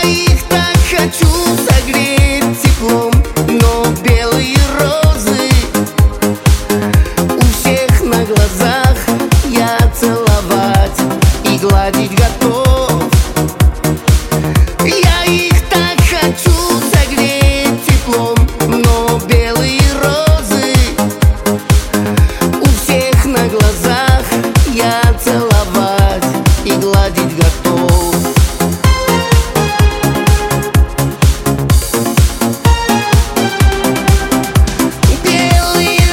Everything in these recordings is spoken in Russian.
их так хочу согреть теплом, но белые розы у всех на глазах я целовать и гладить готов. Я их так хочу согреть теплом, но белые розы у всех на глазах я целовать и гладить готов. Белые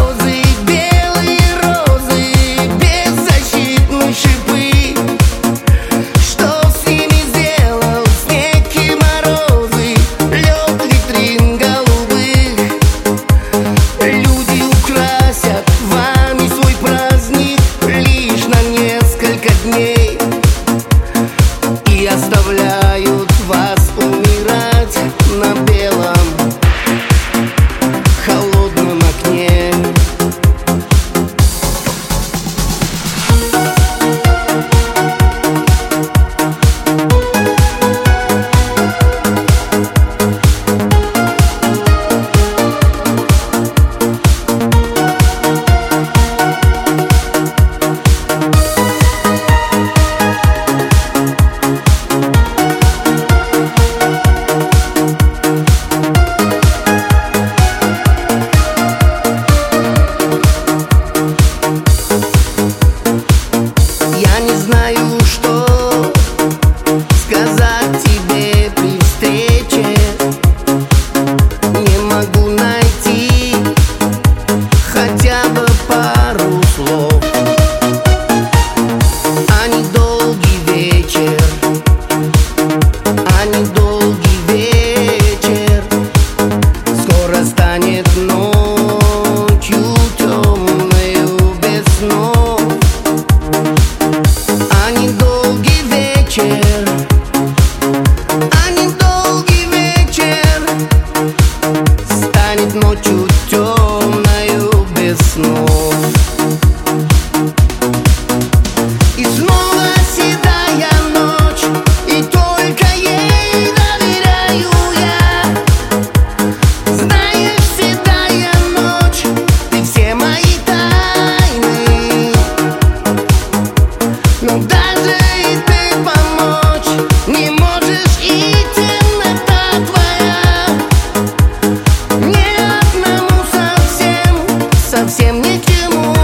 розы, беззащитные шипы, что с ними сделал снег и морозы, лед витрин голубых. Люди украсят вами свой праздник лишь на несколько дней и оставляют вас умирать на белом холодном окне. Я не знаю, что сказать тебе при встрече. Не могу найти хотя бы пару слов. А недолгий вечер, а недолгий вечер скоро станет ночью темною без снов. А недолгий вечер, а недолгий вечер станет ночью темною без снов. И снова седая ночь, и только ей доверяю я. Знаешь, седая ночь, ты все мои тайны, но даже и ты помочь не можешь, и темнота твоя мне одному совсем ни к чему.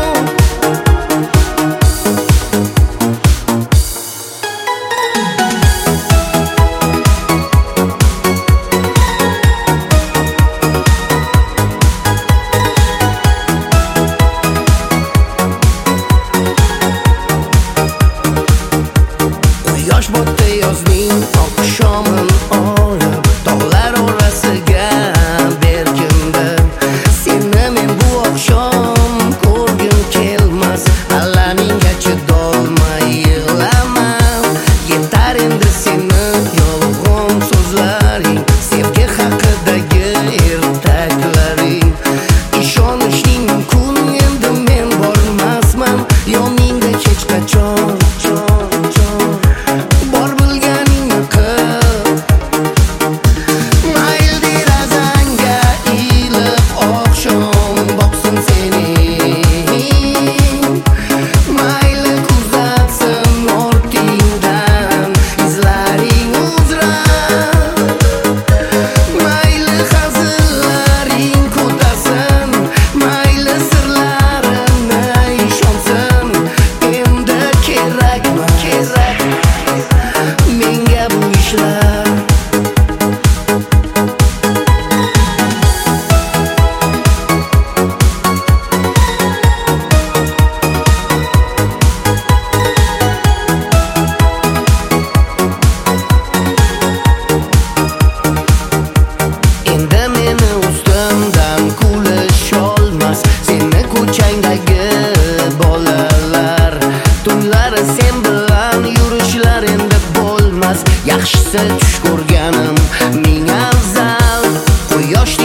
Quyosh botdi yozning oqshomin olib, tog'lar orasiga berkindim. Seni men bu oqshom ko'rgim kelmas, allamingga chidolmay yig'laman. Yetar endi seni yolg'on so'zlaring, sevgi haqidagi ertaklaring. Ishonishing mumkin endi men bormasman yoningda hech qachon. Bor bilganingni qil, mayli derazangga ilib oqshom boqsin seni. Mayli kuzatsin ortingdan izlaring uzra, mayli hazillaring ko'tasin, mayli sirlarimni ishonsin. Endi kerakmi menga bu ishlar? Endi meni ustimdan kulisholmas seni ko'changdagi bolalar. Tunlari sen bilan yurishlar endi bo'lmas, yaxshisi tush ko'rganim ming afzal. Quyosh